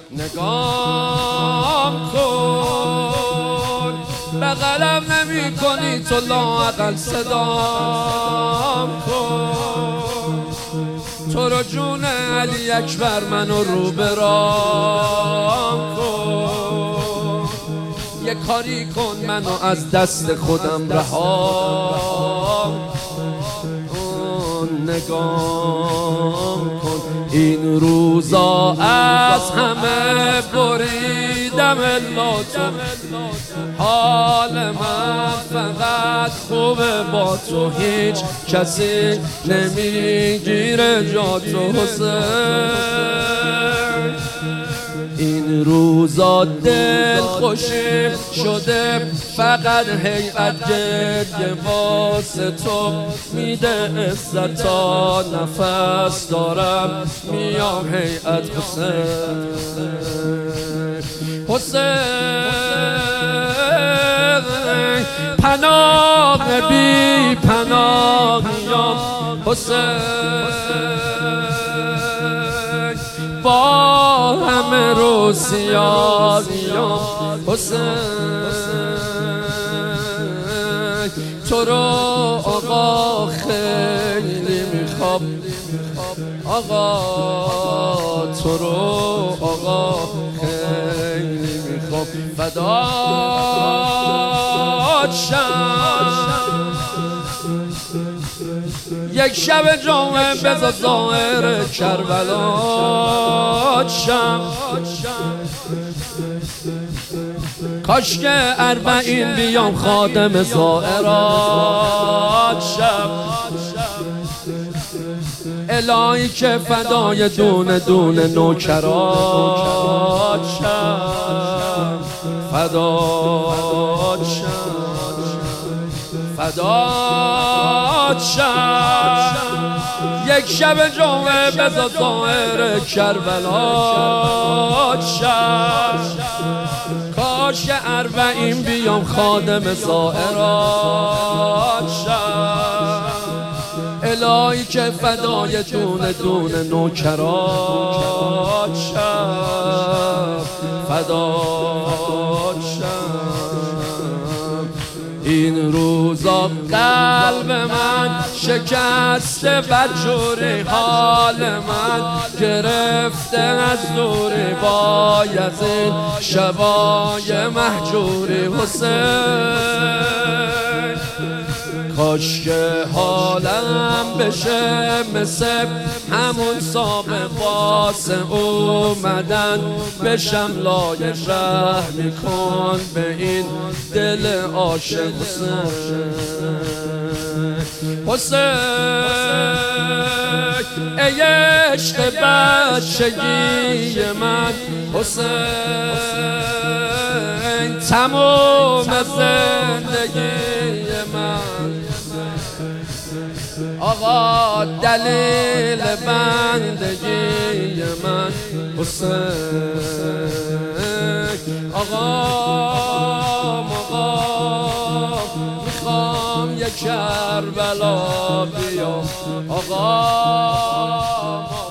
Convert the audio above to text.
نگام کن، بغلم نمی کنی تو لااقل صدام کن. تو رو جون علی اکبر منو رو برام کن، یه کاری کن منو از دست خودم رهام کن. نگام کن این روزا از همه بریدم الا تو، حال من فقط خوبه با تو، هیچ کسی نمیگیره جا تو حسین. این روزا دل خوشی شده فقط هیئت گریه واسه تو میده عزت، تا نفس دارم میام هیئت حسین. حسین پناه بی پناهیام، حسین با همه روسیانیام، حسین تو رو آقا خیلی میخوام، آقا تو رو آقا خیلی میخوام، فدات شم. یک شب جمعه بذار ظاهر کربلات شم، کاش که اربعین بیام خادم زائرات شم. الهی که فدای دونه دونه نوکرات شم، فدات شم، فدات شم. یک شب جمعه بذار ظاهر کربلات شم، کاش اربعین بیام خادم زائرات شم. الهی که فدای دونه دونه نوکرات شم، فدات شم. این روزا قلب من شکسته بدجوری، حال من گرفته از دوری، بایزید شبای محجوری. حسین کاش که حالم بشه مثل همون سابق واسه اومدن بشم، لای رحمی کن به این دل عاشق. حسین ای عشق بچگی من، حسین تمام زندگی من، آقا دلیل بندگی من، حسین آقا میخوام یک کربلا بیام، آقا